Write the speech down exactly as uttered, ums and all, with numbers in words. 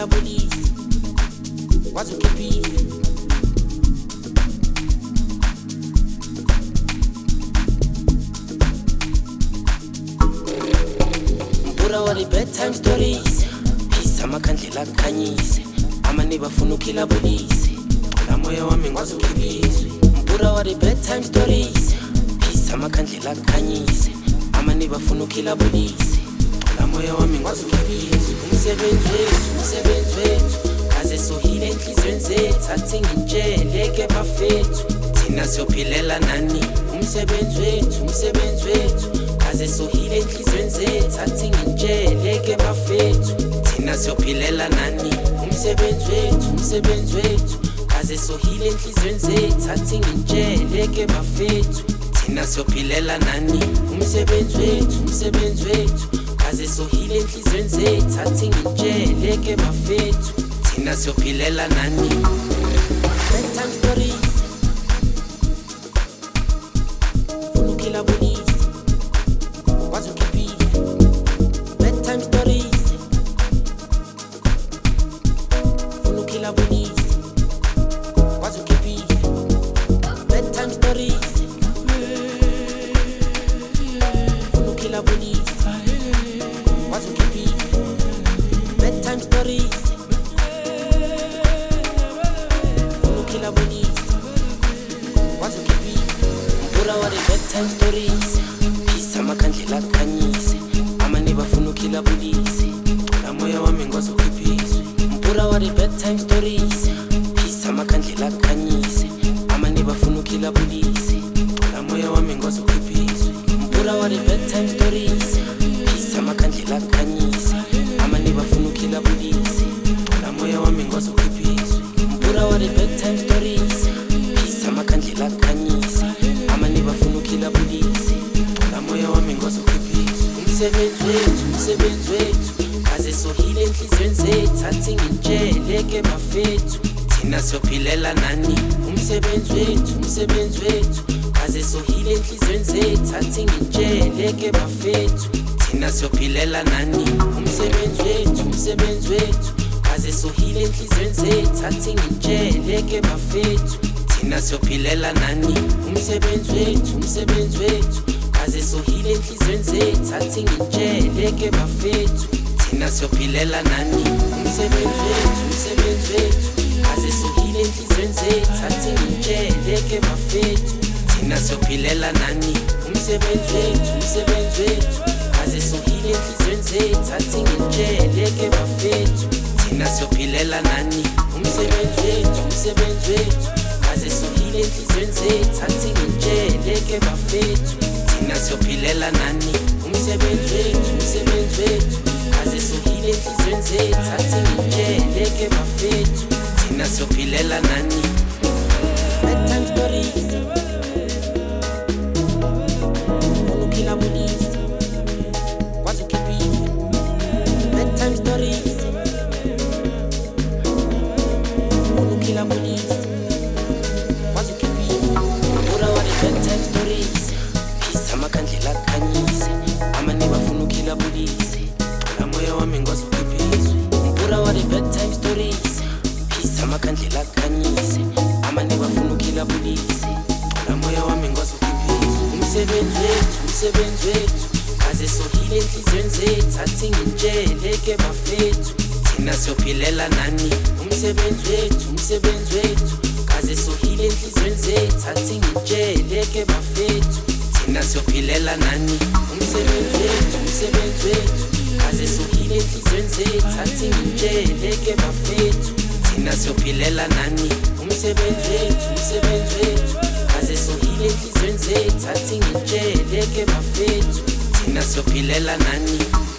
funukila polisi kwazi ukhiphile mpura wa the bedtime stories phisa amakhandlela akukhanyise amane bafuna ukhila polisi la moya wami ngwazi ukhiphizwe mpura wa the bedtime stories phisa amakhandlela akukhanyise amane bafuna ukhila polisi la moya wami ngwazi ukhiphizwe umsebenzi wethu umsebenzi wethu kaze sohile enhlizweni zethu athi ngitsheleke bafethu thina siyophilela nani umsebenzi wethu umsebenzi wethu kaze sohile enhlizweni zethu athi ngitsheleke bafethu thina siyophilela nani umsebenzi wethu umsebenzi wethu kaze sohile enhlizweni zethu athi ngitsheleke bafethu thina siyophilela nani umsebenzi wethu umsebenzi wethu kaze sohile enhlizweni zethu athi ngitsheleke bafethu thina siyophilela nani bedtime stories funukila polisi kwazi ukhiphile bedtime stories funukila polisi kwazi ukhiphile bedtime stories funukila polisi kwazi ukhiphile bedtime stories funukila polisi kwazi ukhiphile mpura wa the bedtime stories phisa amakhandlela akukhanyise amane bafuna ukhila polisi la moya wami ngwazi ukhiphizwe mpura wa the bedtime stories phisa amakhandlela akukhanyise amane bafuna ukhila polisi la moya wami ngwazi ukhiphizwe mpura wa the bedtime stories phisa amakhandlela akukhanyise amane bafuna ukhila polisi la moya wami ngwazi ukhiphizwe mpura wa the bedtime stories phisa amakhandlela akukhanyise amane bafuna ukhila polisi la moya wami ngwazi ukhiphizwe umsebenzi wethu umsebenzi wethu kaze sohile enhlizweni zethu athi ngitsheleke bafethu thina siyophilela nani umsebenzi wethu umsebenzi wethu kaze sohile enhlizweni zethu athi ngitsheleke bafethu thina siyophilela nani umsebenzi wethu umsebenzi wethu kaze sohile enhlizweni zethu athi ngitsheleke bafethu thina siyophilela nani umsebenzi wethu umsebenzi wethu kaze sohile enhlizweni zethu athi ngitsheleke bafethu thina siyophilela nani umsebenzi wethu umsebenzi wethu kaze sohile enhlizweni zethu athi ngitsheleke bafethu thina siyophilela nani umsebenzi wethu umsebenzi wethu kaze sohile enhlizweni zethu athi ngitsheleke bafethu thina siyophilela nani umsebenzi wethu umsebenzi wethu kaze sohile enhlizweni zethu athi ngitsheleke bafethu thina siyophilela nani umsebenzi wethu umsebenzi wethu kaze sohile enhlizweni zethu athi ngitsheleke bafethu thina siyophilela nani bedtime stories funukila polisi kwazi ukhiphile bedtime stories funukila polisi kwazi ukhiphile mpura wa the bedtime stories phisa amakhandlela akukhanyise amane bafuna ukhila polisi la moya wami ngwazi ukhiphizwe mpura wa the bedtime stories phisa amakhandlela akukhanyise amane bafuna ukhila polisi la moya wami ngwazi ukhiphizwe umsebenzi wethu umsebenzi wethu kaze sohile enhlizweni zethu athi ngitsheleke bafethu thina siyophilela nani umsebenzi wethu umsebenzi wethu kaze sohile enhlizweni zethu athi ngitsheleke bafethu thina siyophilela nani umsebenzi wethu umsebenzi wethu kaze sohile enhlizweni zethu athi ngitsheleke bafethu thina siyophilela nani umsebenzi wethu umsebenzi wethu kaze sohile enhlizweni zethu athi ngitsheleke bafethu thina siyophilela nani